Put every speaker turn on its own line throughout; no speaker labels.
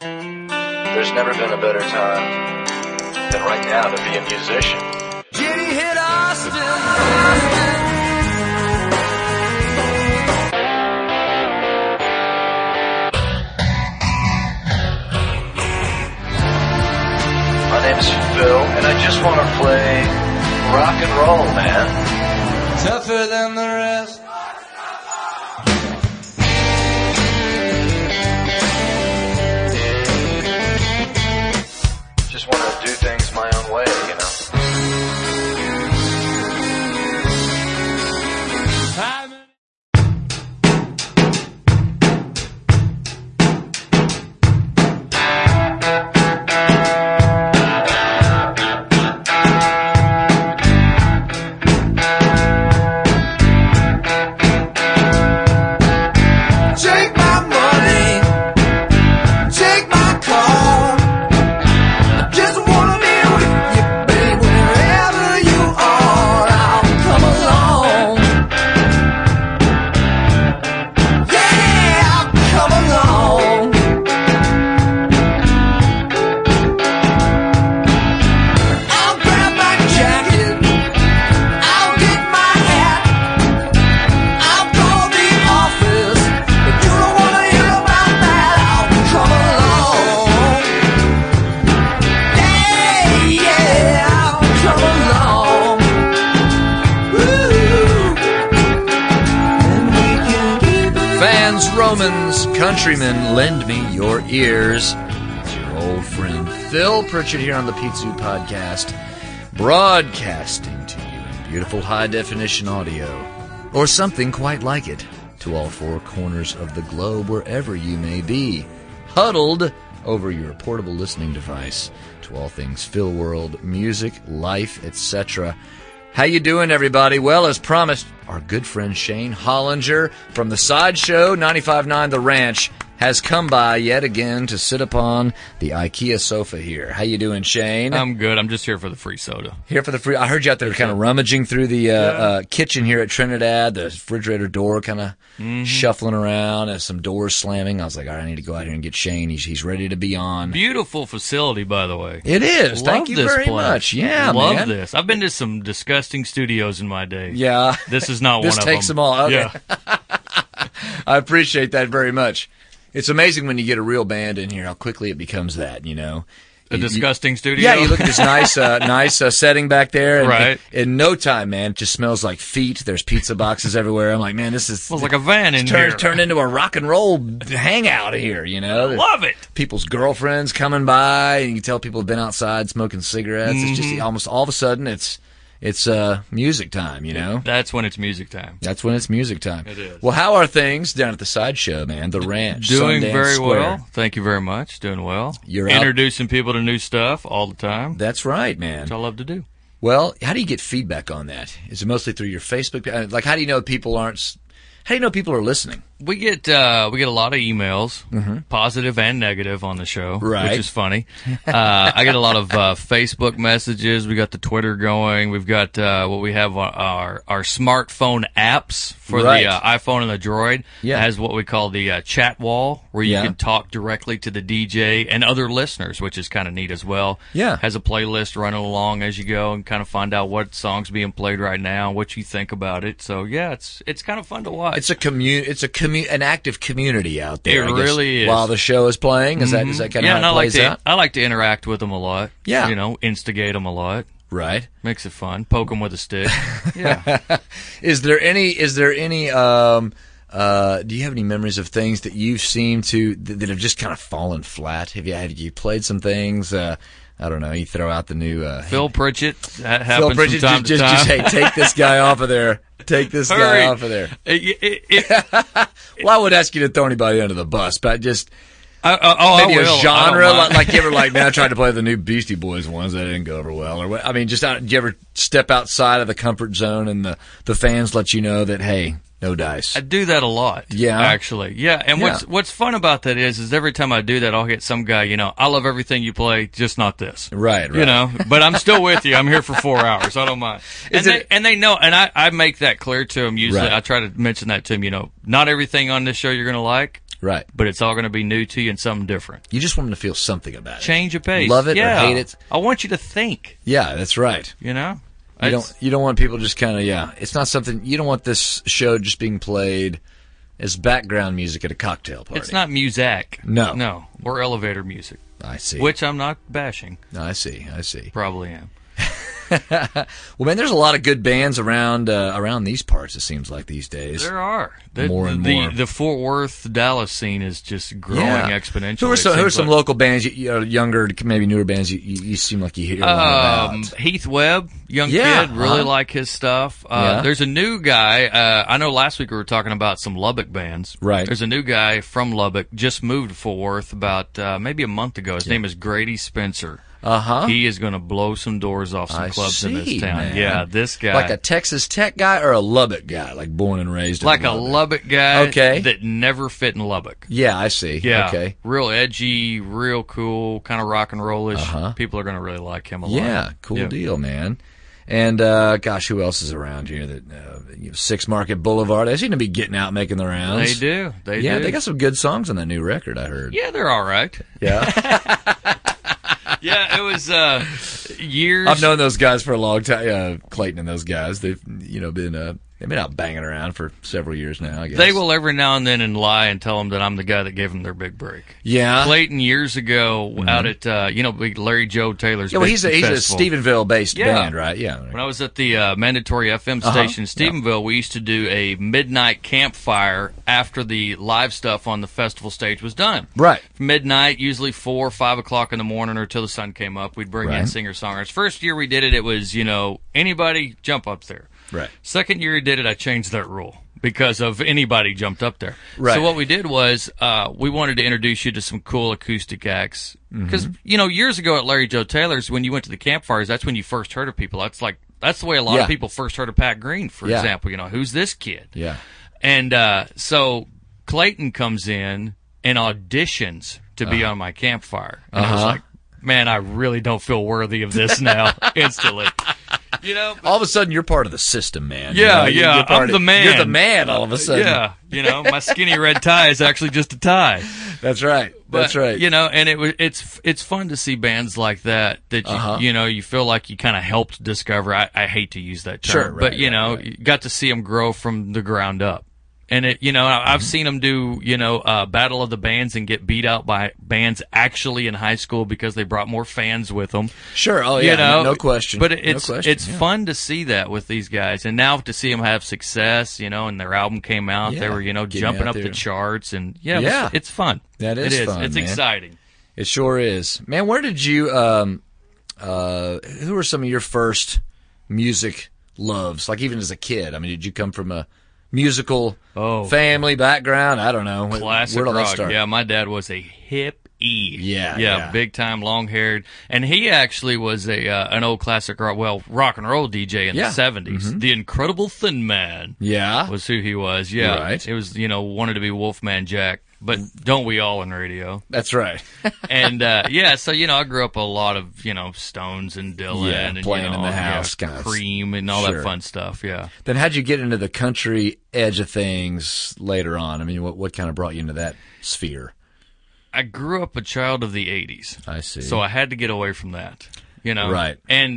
There's never been a better time than right now to be a musician.
Jenny hit Austin.
My name's Phil, and I just want to play rock and roll, man.
Tougher than the rest.
Just want to do things my own way, you know.
Countrymen, lend me your ears. It's your old friend Phil Pritchett here on the Pete Zoo Podcast, broadcasting to you in beautiful high-definition audio, or something quite like it, to all four corners of the globe, wherever you may be, huddled over your portable listening device to all things Phil World, music, life, etc. How you doing, everybody? Well, as promised, our good friend Shane Hollinger from the Sideshow 95.9 The Ranch has come by yet again to sit upon the IKEA sofa here. How you doing, Shane?
I'm good. I'm just here for the free soda.
Here for the free. I heard you out there kind of rummaging through the kitchen here at Trinidad, the refrigerator door kind of shuffling around and some doors slamming. I was like, all right, I need to go out here and get Shane. He's ready to be on.
Beautiful facility, by the way.
It is. Thank you very much. Yeah,
Love
man.
this. I've been to some disgusting studios in my day.
Yeah.
This is not one of them.
This takes them all. Okay.
Yeah.
I appreciate that very much. It's amazing when you get a real band in here how quickly it becomes that, you know.
A disgusting studio?
Yeah, you look at this nice setting back there. And
right.
In no time, man, it just smells like feet. There's pizza boxes everywhere. I'm like, man, this is...
Smells like a van in here.
Turned into a rock and roll hangout here, you know.
Love it.
People's girlfriends coming by, and you can tell people have been outside smoking cigarettes. It's just almost all of a sudden it's music time, you know?
That's when it's music time.
That's when it's music time.
It is.
Well, how are things down at the Sideshow, man? The Ranch,
Doing
Sundance
very
Square.
well. Thank you very much. Doing well.
You're out.
Introducing people to new stuff all the time.
That's right, man.
Which I love to do.
Well, how do you get feedback on that? Is it mostly through your Facebook? Like, how do you know people aren't... How do you know people are listening?
We get a lot of emails, positive and negative, on the show,
right.
Which is funny. I get a lot of Facebook messages. We got the Twitter going. We've got what we have our smartphone apps for
right.
the iPhone and the Droid.
Yeah.
It has what we call the chat wall, where you
Yeah.
can talk directly to the DJ and other listeners, which is kind of neat as well.
Yeah.
Has a playlist running along as you go and kind of find out what song's being played right now, what you think about it. So yeah, it's kind of fun to watch.
It's an active community out there.
It really is.
While the show is playing, is that kind of how it plays out?
I like to interact with them a lot.
Yeah.
You know, instigate them a lot.
Right.
Makes it fun. Poke them with a stick. Yeah.
Is there any do you have any memories of things that you've seen that have just kind of fallen flat? Have you played some things? I don't know. You throw out the new
Phil Pritchett. That happens
Phil Pritchett,
from time to time.
just hey, take this guy off of there. Take this guy off of there. Well, I would ask you to throw anybody under the bus, but just maybe a genre, like you ever man, I tried to play the new Beastie Boys ones that didn't go over well, or what? I mean, do you ever step outside of the comfort zone and the fans let you know that hey, No dice.
I do that a lot.
Yeah.
Actually. Yeah. And
Yeah.
what's fun about that is every time I do that, I'll get some guy, I love everything you play, just not this.
Right.
But I'm still with you. I'm here for 4 hours. I don't mind. And they know, and I make that clear to them usually.
Right.
I try to mention that to them, not everything on this show you're going to like.
Right.
But it's all going to be new to you and something different.
You just want them to feel something about it.
Change of pace.
Love it or hate it.
I want you to think.
Yeah, that's right.
You
don't want people just kind of, it's not something, you don't want this show just being played as background music at a cocktail party.
It's not music.
No.
No. Or elevator music.
I see.
Which I'm not bashing.
I see.
Probably am.
Well, man, there's a lot of good bands around these parts, it seems like, these days.
There are.
More and more.
The Fort Worth, Dallas scene is just growing exponentially.
Who are some local bands, younger, maybe newer bands, you seem like you hear a lot about?
Heath Webb, young kid, really like his stuff. There's a new guy, I know last week we were talking about some Lubbock bands.
Right.
There's a new guy from Lubbock, just moved to Fort Worth about maybe a month ago. His name is Grady Spencer. He is going to blow some doors off some clubs in this town.
Man.
Yeah, this guy.
Like a Texas Tech guy or a Lubbock guy, like born and raised in
Like a Lubbock guy that never fit in Lubbock.
Yeah, I see.
Yeah.
Okay.
Real edgy, real cool, kind of rock and roll-ish. People are going to really like him a lot.
Yeah, cool deal, man. And, who else is around here? That 6 Market Boulevard. They seem to be getting out making the rounds.
They do. They
do. Yeah,
do.
they got some good songs on that new record, I heard.
Yeah, they're all right.
Yeah.
Yeah, it was years.
I've known those guys for a long time. Clayton and those guys. They've been out banging around for several years now, I guess.
They will every now and then lie and tell them that I'm the guy that gave them their big break.
Yeah.
Clayton years ago out at big Larry Joe Taylor's.
Yeah, well, he's a
festival.
Stephenville-based band, right? Yeah.
When I was at the Mandatory FM station in Stephenville, we used to do a midnight campfire after the live stuff on the festival stage was done.
Right.
Midnight, usually 4 or 5 o'clock in the morning or till the sun came up. We'd bring in singer-songwriters. First year we did it, it was, anybody jump up there.
Right.
Second year we did it, I changed that rule because of anybody jumped up there.
Right.
So what we did was we wanted to introduce you to some cool acoustic acts. Because, years ago at Larry Joe Taylor's, when you went to the campfires, that's when you first heard of people. That's the way a lot of people first heard of Pat Green, for example. Who's this kid?
Yeah.
And so Clayton comes in and auditions to be on my campfire. And I was like, man, I really don't feel worthy of this now, instantly.
All of a sudden, you're part of the system, man.
Yeah,
I'm
the man.
You're the man all of a sudden.
Yeah, my skinny red tie is actually just a tie.
That's right. That's right.
And it's fun to see bands like that you feel like you kind of helped discover. I hate to use that term,
sure, right,
but you got to see them grow from the ground up. And I've seen them do, Battle of the Bands and get beat out by bands actually in high school because they brought more fans with them.
Sure. Oh, yeah. No question.
But it's fun to see that with these guys. And now to see them have success, and their album came out, they were, jumping up the charts. And it's fun.
That is fun.
It's exciting.
It sure is. Man, where did you, who were some of your first music loves? Like even as a kid? I mean, did you come from a musical family background? I don't know.
Classic
Where did
rock.
that start?
Yeah, my dad was a hippie.
Yeah.
Big time, long haired, and he actually was an old classic rock and roll DJ in the 70s. The Incredible Thin Man.
Yeah,
was who he was. Yeah,
right.
It was wanted to be Wolfman Jack. But don't we all in radio?
That's right.
And so I grew up a lot of Stones and Dylan and
playing in the house, kind of
Cream and all that fun stuff. Yeah.
Then how'd you get into the country edge of things later on? I mean, what kind of brought you into that sphere?
I grew up a child of the 80s.
I see.
So I had to get away from that.
Right.
And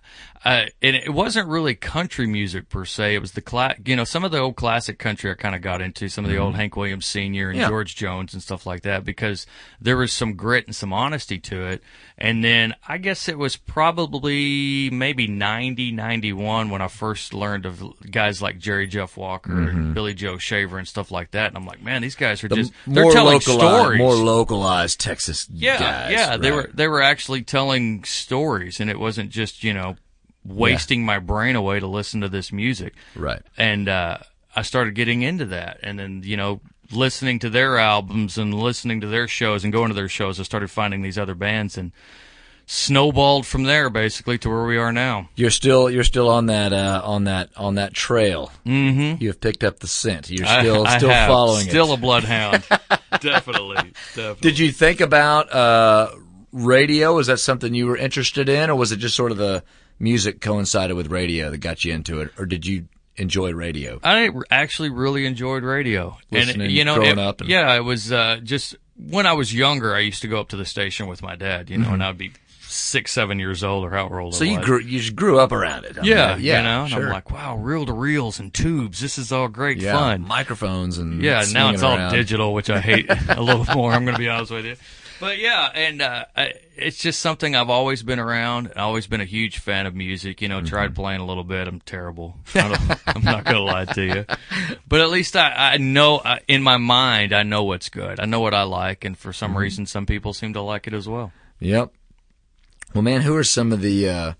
it wasn't really country music per se. It was some of the old classic country I kind of got into, some of the old Hank Williams Sr. and George Jones and stuff like that, because there was some grit and some honesty to it. And then I guess it was probably maybe 90, 91 when I first learned of guys like Jerry Jeff Walker and Billy Joe Shaver and stuff like that. And I'm like, man, these guys are they're telling stories.
More localized Texas guys.
Yeah,
right.
they were actually telling stories, and it wasn't just, wasting my brain away to listen to this music.
Right.
And I started getting into that. And then, listening to their albums and listening to their shows and going to their shows, I started finding these other bands. And snowballed from there basically to where we are now.
You're still on that trail.
Mm-hmm.
You have picked up the scent. You're still
have.
following
Still
it.
a bloodhound. Definitely.
Did you think about radio? Was that something you were interested in, or was it just sort of the music coincided with radio that got you into it, or did you enjoy radio?
I actually really enjoyed radio.
Listening,
and
growing up.
Yeah, it was just when I was younger, I used to go up to the station with my dad, and I'd be 6, 7 years old or however old I was.
So you just grew up around it.
Yeah,
yeah,
and I'm like, wow, reel-to-reels and tubes. This is all great fun.
Microphones and
now it's all
around.
digital, which I hate a little more. I'm going to be honest with you. But yeah, and it's just something I've always been around. I've always been a huge fan of music. Tried playing a little bit. I'm terrible. I'm not going to lie to you. But at least I know, in my mind, I know what's good. I know what I like, and for some reason, some people seem to like it as well.
Yep. Well, man, who are some of the,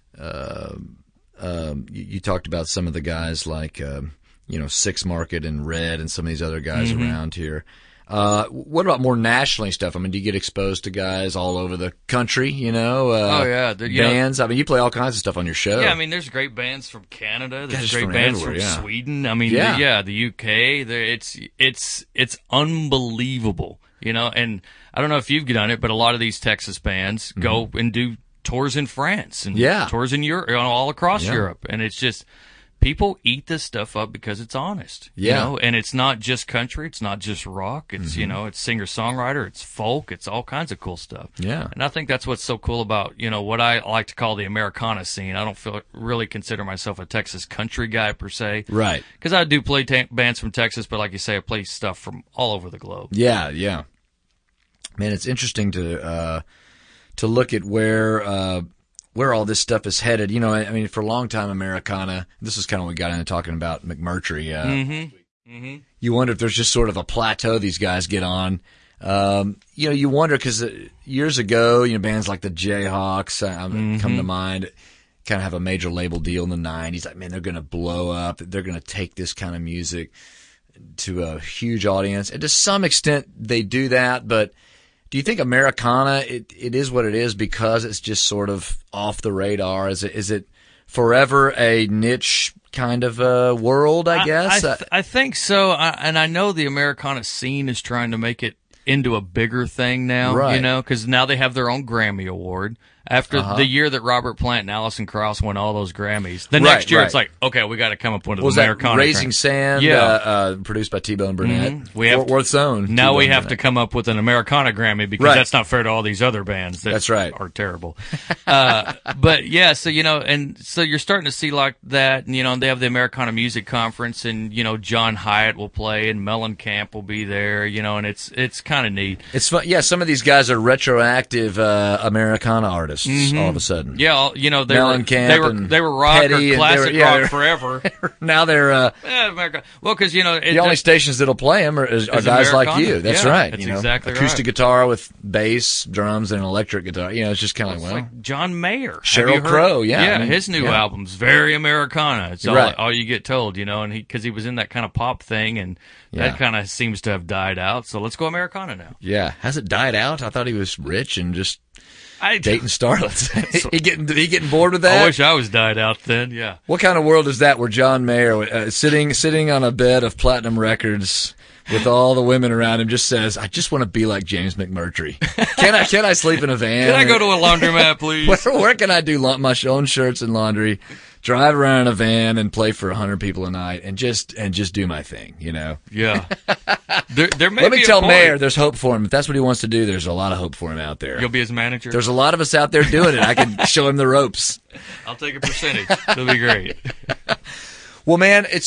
you talked about some of the guys like, Six Market and Red and some of these other guys around here. What about more nationally stuff? I mean, do you get exposed to guys all over the country, bands? I mean, you play all kinds of stuff on your show.
Yeah, I mean, there's great bands from Canada. There's
Guys
great bands from
everywhere,
Sweden. I mean, the UK. It's unbelievable, and I don't know if you've done it, but a lot of these Texas bands go and do tours in France and tours in Europe, all across Europe. And it's just, people eat this stuff up because it's honest, and it's not just country, it's not just rock, it's, it's singer-songwriter, it's folk, it's all kinds of cool stuff.
Yeah.
And I think that's what's so cool about, what I like to call the Americana scene. I don't really consider myself a Texas country guy per se.
Right.
Because I do play bands from Texas, but like you say, I play stuff from all over the globe.
Yeah, yeah. Man, it's interesting to look at where all this stuff is headed. I mean, for a long time, Americana, this is kind of what we got into talking about McMurtry. You wonder if there's just sort of a plateau these guys get on. You wonder because years ago, bands like the Jayhawks come to mind, kind of have a major label deal in the 90s. Like, man, they're going to blow up. They're going to take this kind of music to a huge audience. And to some extent, they do that, but do you think Americana, it is what it is because it's just sort of off the radar? Is it forever a niche kind of world, I guess?
I think so. And I know the Americana scene is trying to make it into a bigger thing now,
right.
Because now they have their own Grammy Award. After the year that Robert Plant and Alison Krauss won all those Grammys, the next year it's like, okay, we got to come up with an Americana.
Raising Sand, produced by T-Bone Burnett, Fort Worth's own.
Now we have to come up with an Americana Grammy because that's not fair to all these other bands that are terrible. But yeah, so and so you're starting to see like that, and they have the Americana Music Conference, and John Hyatt will play, and Mellencamp will be there, and it's kind of neat.
It's fun. Yeah, some of these guys are retroactive Americana artists. All of a sudden,
they were rock
Petty
or classic rock forever.
Now they're
America. Well, because
the only stations that'll play them are guys like you. That's right.
That's exactly
acoustic guitar with bass, drums, and an electric guitar. It's just kind of
like John Mayer,
Sheryl Crow.
His new album's very Americana. It's all you get told, and because he was in that kind of pop thing, and that kind of seems to have died out. So let's go Americana now.
Yeah, has it died out? I thought he was rich and just dating starlets. he getting bored with that?
I wish I was died out then. Yeah.
What kind of world is that where John Mayer sitting on a bed of platinum records with all the women around him just says, "I just want to be like James McMurtry. Can I sleep in a van?
Can I go to a laundromat, please?
Where can I do my own shirts and laundry? Drive around in a van and play for 100 people a night and just do my thing,
Yeah. There may
Let me
be
tell
a point.
Mayer there's hope for him. If that's what he wants to do, there's a lot of hope for him out there.
You'll be his manager?
There's a lot of us out there doing it. I can show him the ropes.
I'll take a percentage. It'll be great.
Well, man, it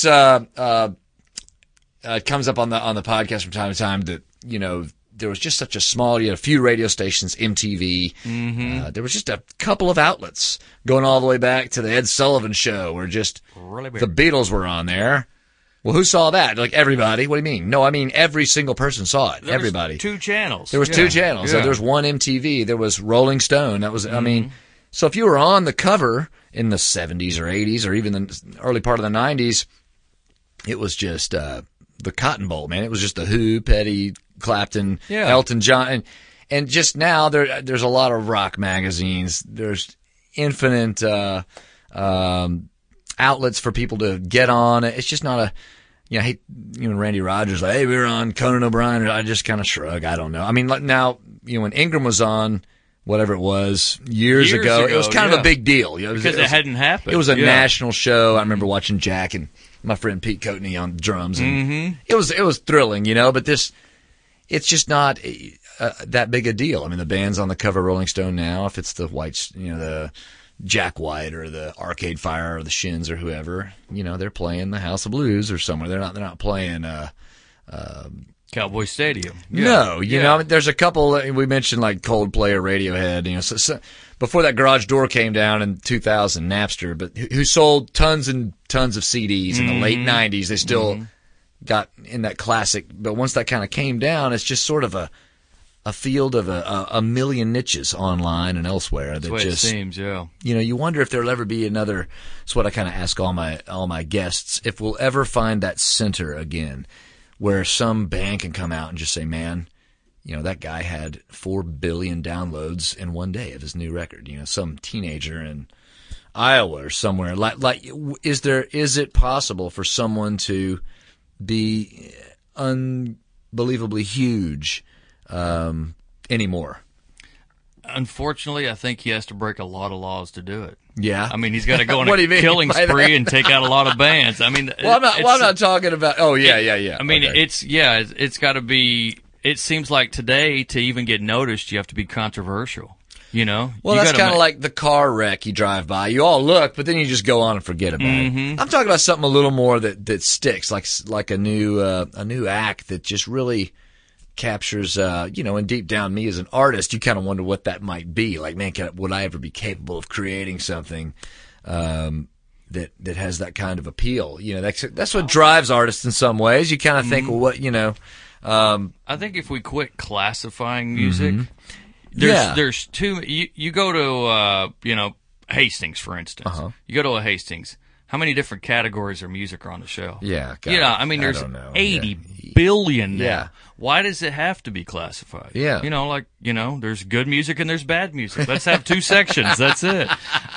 comes up on the podcast from time to time that, there was just such a small, a few radio stations, MTV. There was just a couple of outlets going all the way back to the Ed Sullivan Show where just the Beatles were on there. Well, who saw that? Like everybody. What do you mean? No, I mean every single person saw it. Everybody.
There was 2 channels.
There was 2 channels. So there was one MTV. There was Rolling Stone. That was, I mean, so if you were on the cover in the 70s or 80s or even the early part of the 90s, it was just the Cotton Bowl, man. It was just the Who, Petty, Clapton, Elton John, And just now, there's a lot of rock magazines. There's infinite outlets for people to get on. It's just not a, hey, when Randy Rogers, like, hey, we were on Conan O'Brien, I just kind of shrug. I don't know. I mean, like now, when Ingram was on, whatever it was, years ago, it was kind of a big deal.
Because it hadn't happened.
It was a national show. I remember watching Jack and my friend Pete Coatney on drums, and it was thrilling, but it's just not that big a deal. I mean, the band's on the cover of Rolling Stone now. If it's the Whites, the Jack White or the Arcade Fire or the Shins or whoever, they're playing the House of Blues or somewhere. They're not playing
Cowboy Stadium.
No, I mean, there's a couple we mentioned like Coldplay or Radiohead. So before that garage door came down in 2000, Napster, but who sold tons and tons of CDs in the late 90s. They still got in that classic, but once that kind of came down, it's just sort of a field of a million niches online and elsewhere.
That's the way it seems, yeah.
You wonder if there'll ever be another. It's what I kind of ask all my guests, if we'll ever find that center again, where some band can come out and just say, man, that guy had 4 billion downloads in one day of his new record. Some teenager in Iowa or somewhere. Like, is it possible for someone to be unbelievably huge anymore?
Unfortunately, I think he has to break a lot of laws to do it.
Yeah.
I mean, he's got to go on a killing spree and take out a lot of bands. I mean,
I'm not talking about. Oh, yeah.
I mean,
okay.
it's got to be. It seems like today to even get noticed, you have to be controversial. Well,
that's kind of like the car wreck you drive by. You all look, but then you just go on and forget about it. I'm talking about something a little more that sticks, like a new act that just really captures, and deep down me as an artist, you kind of wonder what that might be. Like, man, would I ever be capable of creating something that has that kind of appeal? That's what drives artists in some ways. You kind of think, well, what,
I think if we quit classifying music, there's two. You go to Hastings, for instance. You go to a Hastings. How many different categories of music are on the show?
Yeah.
I mean, there's 80 billion now. Yeah. Why does it have to be classified?
Yeah.
There's good music and there's bad music. Let's have two sections. That's it.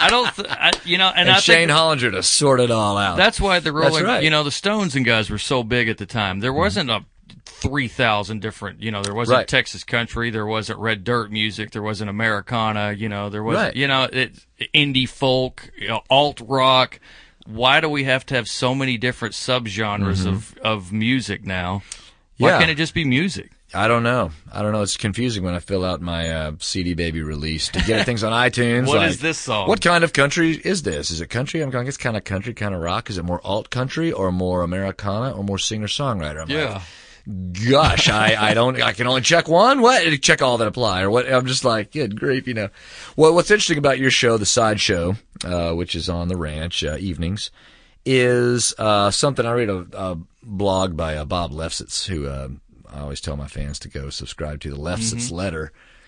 And
Shane Hollinger to sort it all out.
That's why the Rolling,
right.
The Stones and guys were so big at the time. There wasn't a 3,000 different, there wasn't Texas country, there wasn't red dirt music, there wasn't Americana, there wasn't, indie folk, alt rock. Why do we have to have so many different subgenres of music now? Why can't it just be music?
I don't know. It's confusing when I fill out my CD Baby release to get things on iTunes.
What is this song?
What kind of country is this? Is it country? I'm going, it's kind of country, kind of rock. Is it more alt country or more Americana or more singer-songwriter? Gosh, I can only check one. What? Check all that apply or what? I'm just like, good grief, Well, what's interesting about your show, the Side Show, which is on the Ranch evenings, is something. I read a blog by Bob Lefsetz, who I always tell my fans to go subscribe to, the Lefsetz Letter.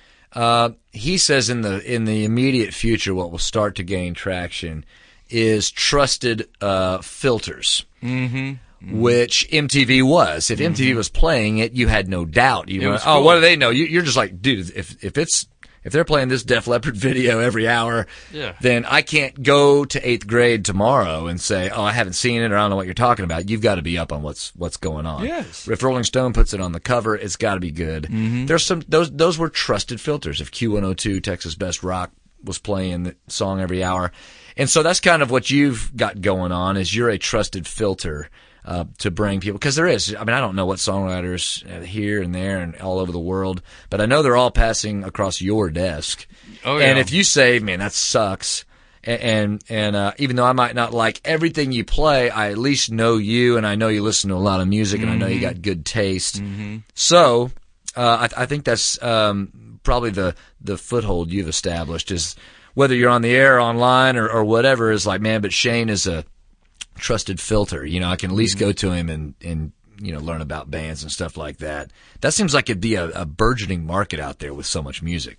He says in the immediate future, what will start to gain traction is trusted filters. Which MTV was. If MTV was playing it, you had no doubt. What do they know? You're just like, dude, if they're playing this Def Leppard video every hour, then I can't go to 8th grade tomorrow and say, oh, I haven't seen it or I don't know what you're talking about. You've got to be up on what's going on.
Yes.
If Rolling Stone puts it on the cover, it's got to be good. There's those were trusted filters. If Q102, Texas Best Rock, was playing the song every hour. And so that's kind of what you've got going on, is you're a trusted filter to bring people, because there is. I mean, I don't know what songwriters here and there and all over the world, but I know they're all passing across your desk.
Oh, yeah.
And if you say, man, that sucks, and even though I might not like everything you play, I at least know you, and I know you listen to a lot of music, and I know you got good taste. So I think that's probably the foothold you've established, is whether you're on the air, online, or whatever, is like, man, but Shane is a trusted filter. I can at least go to him and learn about bands and stuff like that. That seems like it'd be a burgeoning market out there with so much music.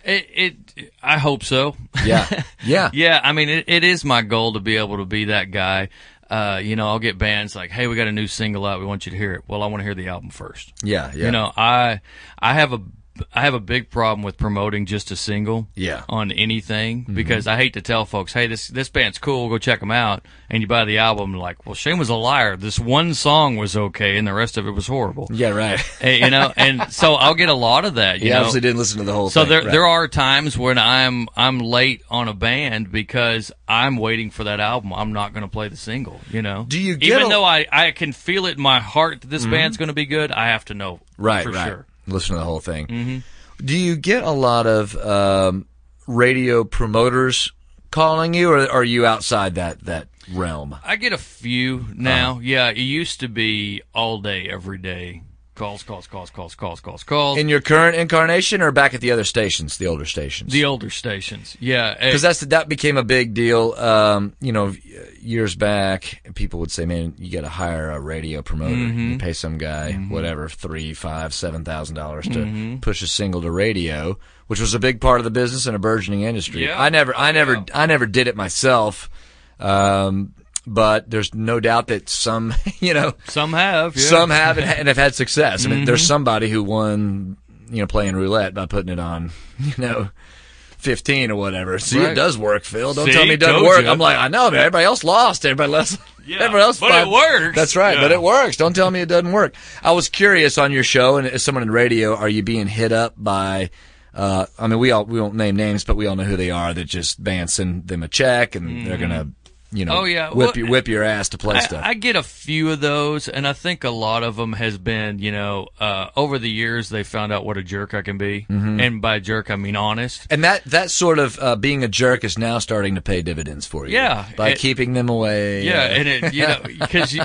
I hope so.
Yeah.
Yeah. I mean, it is my goal to be able to be that guy. I'll get bands like, hey, we got a new single out, we want you to hear it. Well, I want to hear the album first.
Yeah.
I have a have a big problem with promoting just a single on anything because I hate to tell folks, hey, this band's cool, go check them out, and you buy the album and like, well, Shane was a liar. This one song was okay and the rest of it was horrible.
Yeah, right.
Hey, and so I'll get a lot of that. You know?
Obviously didn't listen to the whole
thing.
So
there are times when I'm late on a band because I'm waiting for that album. I'm not going to play the single, you know.
Do you get
even though I can feel it in my heart that this band's going to be good, I have to know for sure.
Listen to the whole thing. Do you get a lot of radio promoters calling you, or are you outside that realm?
I get a few now. Yeah, it used to be all day, every day. Calls.
In your current incarnation, or back at the other stations, the older stations?
The older stations, yeah.
Because that became a big deal. You know, years back, people would say, "Man, you got to hire a radio promoter. You pay some guy, whatever, $3,000, $5,000, $7,000 to push a single to radio," which was a big part of the business and a burgeoning industry.
Yeah.
I never did it myself. But there's no doubt that some have, and have had success. I mean, there's somebody who won, playing roulette by putting it on, 15 or whatever. See, it does work, Phil. Don't tell me it doesn't work. I'm like, I know, man. Everybody else lost. Everybody else.
But it works.
That's right. Yeah. But it works. Don't tell me it doesn't work. I was curious on your show, and as someone in radio, are you being hit up by? I mean, we won't name names, but we all know who they are. That just bands send them a check, and they're gonna. Whip your ass to play stuff.
I get a few of those, and I think a lot of them has been, over the years they found out what a jerk I can be, and by jerk I mean honest.
And that sort of being a jerk is now starting to pay dividends for you.
Yeah,
by keeping them away.
Yeah, and because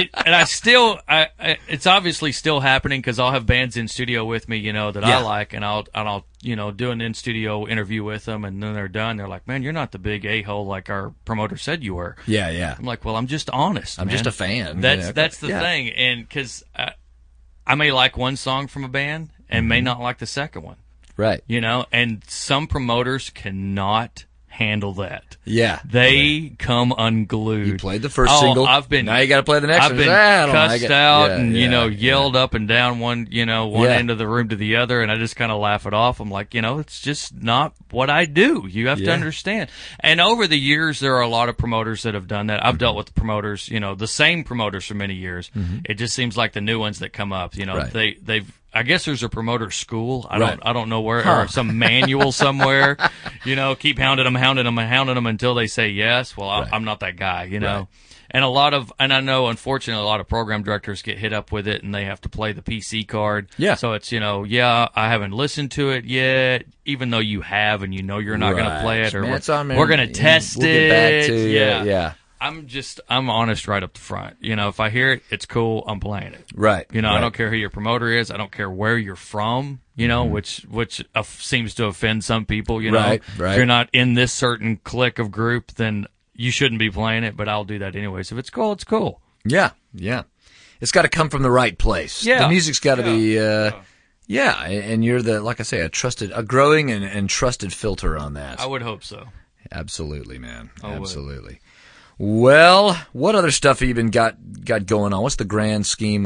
it's obviously still happening because I'll have bands in studio with me, that I like, and I'll do an in-studio interview with them, and then they're done. They're like, man, you're not the big a-hole like our promoter said you were.
Yeah.
I'm like, well, I'm just honest,
I'm just a fan.
That's the thing. And because I may like one song from a band and may not like the second one.
Right.
And some promoters cannot handle that.
Yeah.
They come unglued.
You played the first single. Now you got to play the next one.
I've been cussed out and, yelled up and down one end of the room to the other, and I just kind of laugh it off. I'm like, it's just not what I do. You have to understand. And over the years, there are a lot of promoters that have done that. I've dealt with the promoters, the same promoters for many years. It just seems like the new ones that come up, they've I guess there's a promoter school. I don't know where, or some manual somewhere. Keep hounding them until they say yes. Well, I'm not that guy. Right. And I know, unfortunately, a lot of program directors get hit up with it, and they have to play the PC card.
Yeah.
So it's I haven't listened to it yet, even though you have, and you're not going to play it, or we're going to test
we'll
it.
Get back to you. Yeah.
I'm honest right up the front. If I hear it, it's cool. I'm playing it.
Right.
I don't care who your promoter is. I don't care where you're from. Which seems to offend some people.
Right.
If you're not in this certain clique of group, then you shouldn't be playing it. But I'll do that anyways. If it's cool, it's cool.
Yeah. It's got to come from the right place.
Yeah.
The music's got to be. And you're like I say, a growing and trusted filter on that.
I would hope so.
Absolutely, man. Absolutely. Well, what other stuff have you been got going on? What's the grand scheme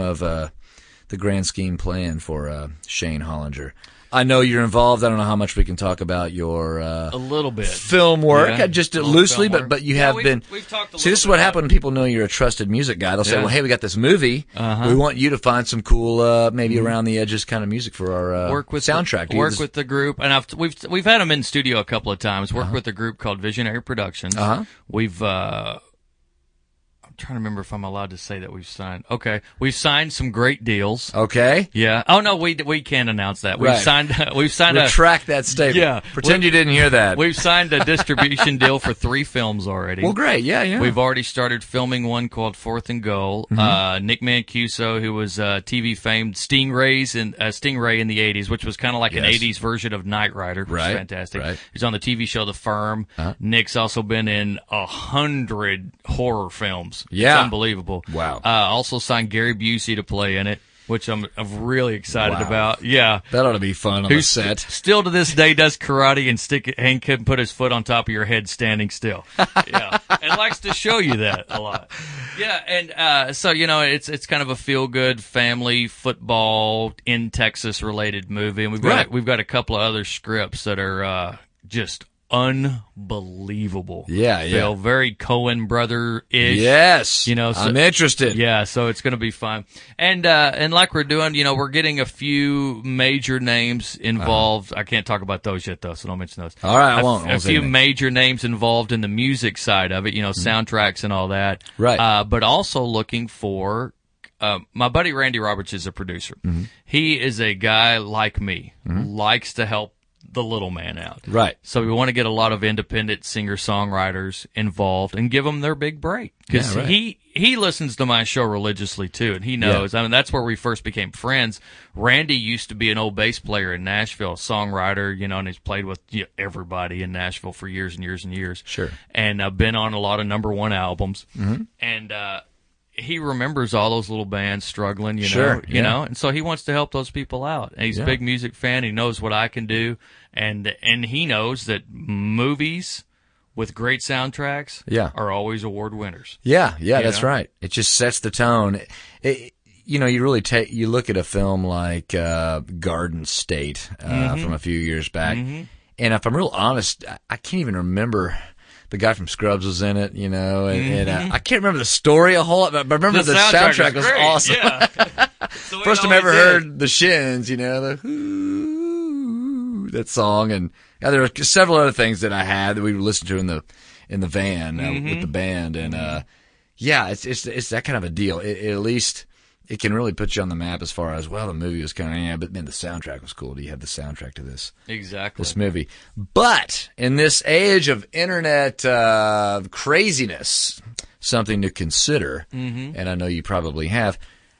plan for Shane Hollinger? I know you're involved. I don't know how much we can talk about your
a little bit
film work, just loosely, but you have been.
We've talked a
See, this is what happens when people know you're a trusted music guy. They'll say, "Well, hey, we got this movie. We want you to find some cool, maybe around the edges kind of music for our soundtrack."
Work with the group, and we've had them in studio a couple of times. Worked with a group called Visionary Productions. We've I'm trying to remember if I'm allowed to say that we've signed. Okay, we've signed some great deals.
Okay.
Yeah. Oh no, we can't announce that. We've signed.
Retract that statement.
Yeah.
Pretend you didn't hear that.
We've signed a distribution deal for 3 films already.
Well, great. Yeah.
We've already started filming one called Fourth and Goal. Nick Mancuso, who was TV famed Stingray in the 80s, which was kind of like an 80s version of Knight Rider, which is fantastic.
Right.
He's on the TV show The Firm. Nick's also been in 100 horror films.
Yeah.
It's unbelievable.
Wow.
Also signed Gary Busey to play in it. which I'm really excited about. Yeah.
That ought to be fun on the set.
Still to this day does karate and can put his foot on top of your head standing still. Yeah. And likes to show you that a lot. Yeah. And, so, it's kind of a feel-good family football in Texas related movie. And we've got a couple of other scripts that are, just unbelievable.
Yeah.
Phil, very Coen brother-ish.
Yes. I'm interested.
Yeah, so it's going to be fun. And like we're doing, we're getting a few major names involved. I can't talk about those yet, though, so don't mention those.
All right, I won't.
A few major names involved in the music side of it, soundtracks and all that.
Right.
But also looking for my buddy Randy Roberts is a producer. Mm-hmm. He is a guy like me, likes to help the little man out.
Right.
So we want to get a lot of independent singer-songwriters involved and give them their big break. Because he listens to my show religiously, too, and he knows. Yeah. I mean, that's where we first became friends. Randy used to be an old bass player in Nashville, a songwriter, and he's played with everybody in Nashville for years and years and years.
Sure.
And I've been on a lot of number one albums. Mm-hmm. And he remembers all those little bands struggling, you know, and so he wants to help those people out. And he's a big music fan. He knows what I can do, and he knows that movies with great soundtracks are always award winners.
Yeah, that's right. It just sets the tone. You really you look at a film like Garden State from a few years back, and if I'm real honest, I can't even remember. The guy from Scrubs was in it, and I can't remember the story a whole lot, but I remember the soundtrack was awesome.
Yeah.
First time I ever heard the Shins, that song, and there were several other things that I had that we listened to in the van with the band, and it's that kind of a deal. At least it can really put you on the map as far as, well, the movie was kind of, but man, the soundtrack was cool. Do you have the soundtrack to this?
Exactly.
This movie. But in this age of internet craziness, something to consider, and I know you probably have,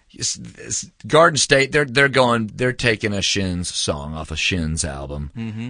Garden State, they're taking a Shins song off a Shins album,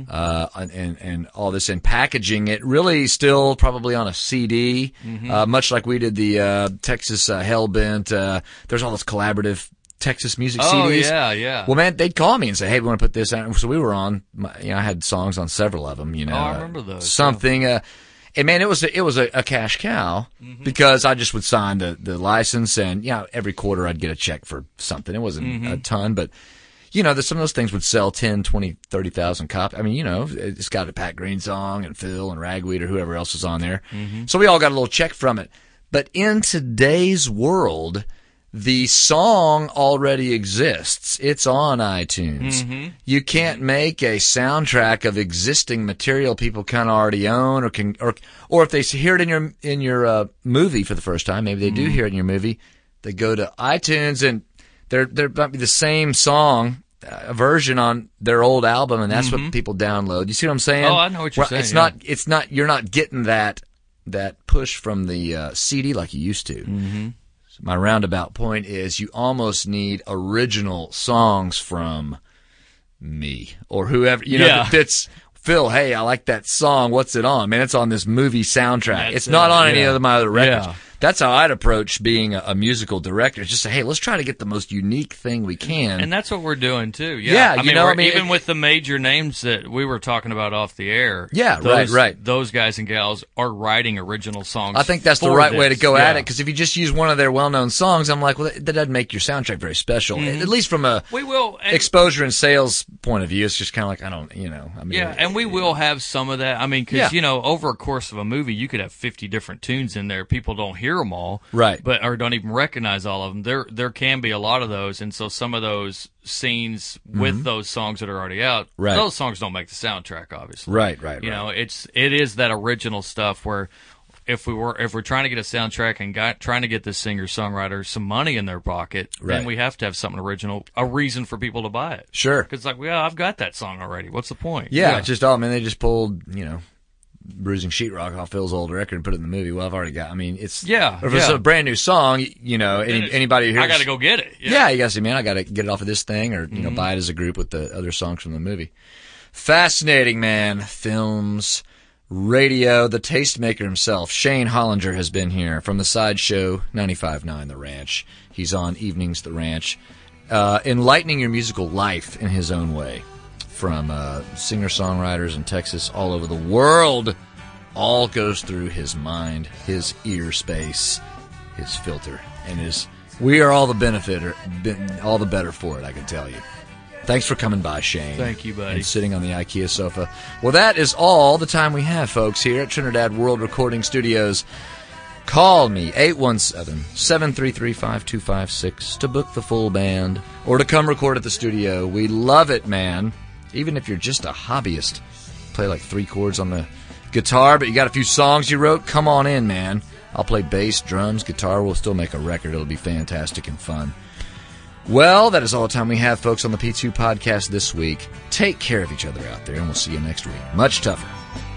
and all this and packaging it really still probably on a CD, much like we did the Texas Hellbent. There's all those collaborative Texas music CDs.
Oh, yeah.
Well, man, they'd call me and say, "Hey, we want to put this out." So we were on. I had songs on several of them.
Oh, I remember those.
Something. And man, it was a cash cow because I just would sign the license, and every quarter I'd get a check for something. It wasn't a ton, but some of those things would sell 10, 20, 30,000 copies. I mean, it's got a Pat Green song and Phil and Ragweed or whoever else was on there. So we all got a little check from it. But in today's world, the song already exists. It's on iTunes. You can't make a soundtrack of existing material people kind of already own, or if they hear it in your movie for the first time, maybe they do hear it in your movie. They go to iTunes and there might be the same song version on their old album, and that's what people download. You see what I'm saying?
Oh, I know what you're saying.
It's not. You're not getting that push from the CD like you used to. My roundabout point is you almost need original songs from me or whoever, that fits. Phil, hey, I like that song. What's it on? Man, it's on this movie soundtrack. It's not on any of my other records. Yeah. That's how I'd approach being a musical director. It's just say, hey, let's try to get the most unique thing we can.
And that's what we're doing, too. Yeah. Even with the major names that we were talking about off the air.
Yeah, right.
Those guys and gals are writing original songs.
I think that's the right way to go at it, because if you just use one of their well-known songs, I'm like, well, that doesn't make your soundtrack very special. At least from a exposure and sales point of view, it's just kind of like,
and we will have some of that. I mean, because, over a course of a movie, you could have 50 different tunes in there. People don't hear them all,
right?
Or don't even recognize all of them. There can be a lot of those, and so some of those scenes with those songs that are already out, those songs don't make the soundtrack, obviously.
Right.
It is that original stuff where if we're trying to get a soundtrack and trying to get the singer-songwriter some money in their pocket, then we have to have something original, a reason for people to buy it.
Sure.
Because I've got that song already. What's the point?
Yeah. They just pulled, Bruising Sheetrock off Phil's old record and put it in the movie. Well, I've already got. I mean, it's If it's a brand new song, anybody who hears,
I got to go get it.
Yeah, you got to say, man, I got to get it off of this thing, or buy it as a group with the other songs from the movie. Fascinating, man. Films, radio, the tastemaker himself, Shane Hollinger, has been here from the Sideshow 95.9 The Ranch. He's on Evenings The Ranch. enlightening your musical life in his own way. From singer-songwriters in Texas all over the world, all goes through his mind, his ear space, his filter, and we are all all the better for it, I can tell you. Thanks for coming by, Shane.
Thank you, buddy.
And sitting on the IKEA sofa. Well, that is all the time we have, folks, here at Trinidad World Recording Studios. Call me, 817-733-5256, to book the full band or to come record at the studio. We love it, man. Even if you're just a hobbyist, play like 3 chords on the guitar, but you got a few songs you wrote, come on in, man. I'll play bass, drums, guitar. We'll still make a record. It'll be fantastic and fun. Well, that is all the time we have, folks, on the P2 podcast this week. Take care of each other out there, and we'll see you next week. Much tougher.